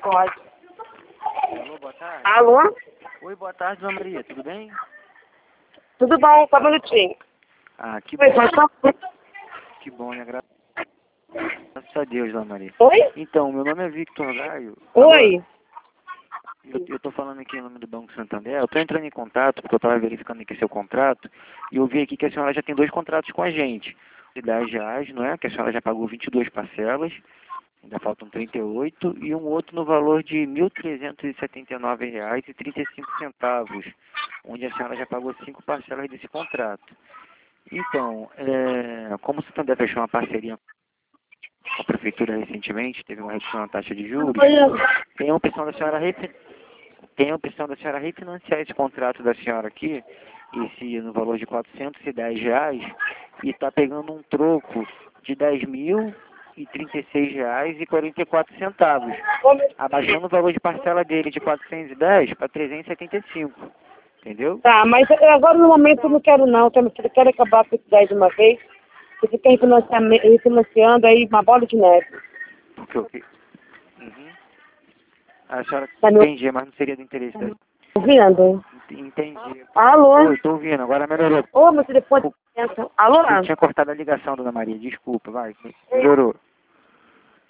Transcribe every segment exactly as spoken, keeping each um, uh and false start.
Pode. Alô, boa tarde. Alô? Oi, boa tarde, Dona Maria, tudo bem? Tudo bom? Só um minutinho. Ah, que Oi, bom, pode falar? que bom, né? Gra- Graças a Deus, Dona Maria. Oi? Então, meu nome é Victor Gaio. Alô? Oi? Eu, eu tô falando aqui em nome do Banco Santander. Eu tô entrando em contato, porque eu tava verificando aqui seu contrato, e eu vi aqui que a senhora já tem dois contratos com a gente. De dez reais, não é? Que a senhora já pagou vinte e duas parcelas, ainda faltam trinta e oito, e um outro no valor de mil trezentos e setenta e nove reais e trinta e cinco centavos, onde a senhora já pagou cinco parcelas desse contrato. Então, é, como o Santander fechou uma parceria com a prefeitura recentemente, teve uma redução na taxa de juros, tem a opção da senhora refi- tem a opção da senhora refinanciar esse contrato da senhora aqui, esse no valor de quatrocentos e dez reais, e está pegando um troco de dez mil e trinta e seis reais e quarenta e quatro centavos, abaixando o valor de parcela dele de quatrocentos e dez para trezentos e setenta e cinco, entendeu? Tá, mas eu- agora no momento eu não quero não, tá? Eu quero acabar com isso daí de uma vez. Você fica refinanciame- refinanciando aí uma bola de neve. Porque eu... Uhum. A senhora Tá me entendi, mas não seria do interesse da... ouvindo? Entendi. Alô? Oi, tô ouvindo, agora melhorou. Ô, meu telefone... Alô? Eu tinha cortado a ligação, Dona Maria, desculpa, vai, melhorou.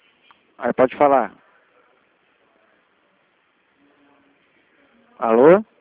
Aí pode falar. Alô?